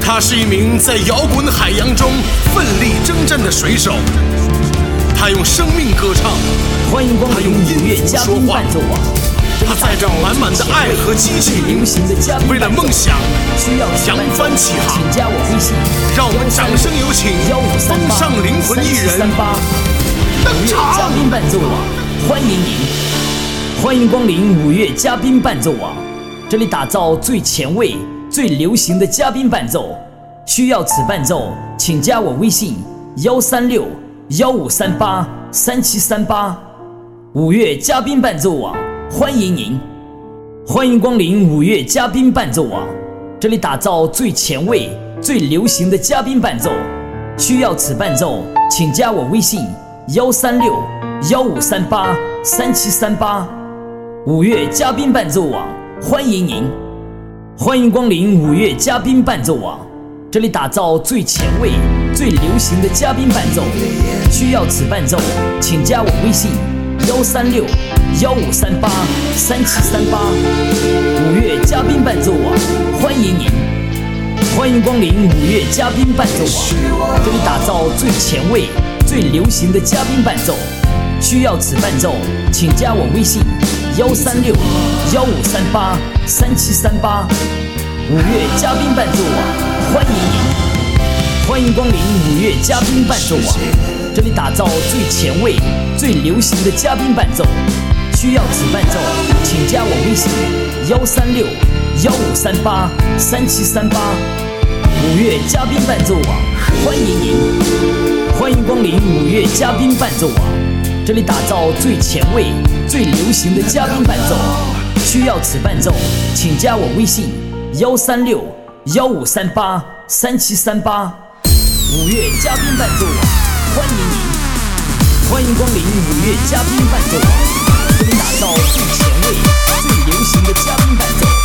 他是一名在摇滚海洋中奋力征战的水手，他用生命歌唱， 欢迎光临五月嘉宾伴奏网。 他载着满满的爱和激情，为了梦想扬帆起航。 请加我微信， 让我们掌声有请风尚灵魂艺人登场。 嘉宾伴奏网，欢迎您，欢迎光临五月嘉宾伴奏网。这里打造最前卫、最流行的嘉宾伴奏，需要此伴奏，请加我微信136-1538-3738。五月嘉宾伴奏网，欢迎您，欢迎光临五月嘉宾伴奏网。这里打造最前卫、最流行的嘉宾伴奏，需要此伴奏，请加我微信136-1538-3738。五月嘉宾伴奏网，欢迎您，欢迎光临五月嘉宾伴奏网。这里打造最前卫、最流行的嘉宾伴奏，需要此伴奏，请加我微信136-1538-3738。五月嘉宾伴奏网，欢迎您，欢迎光临五月嘉宾伴奏网。这里打造最前卫、最流行的嘉宾伴奏，需要此伴奏，请加我微信136-1538-3738。五月嘉宾伴奏网，欢迎您，欢迎光临五月嘉宾伴奏网。这里打造最前卫、最流行的嘉宾伴奏，需要此伴奏，请加我微信136-1538-3738。五月嘉宾伴奏网，欢迎您，欢迎光临五月嘉宾伴奏网。这里打造最前卫、最流行的嘉宾伴奏，需要此伴奏，请加我微信136-1538-3738。五月嘉宾伴奏网，欢迎您，欢迎光临五月嘉宾伴奏网。这里打造最前卫、最流行的嘉宾伴奏。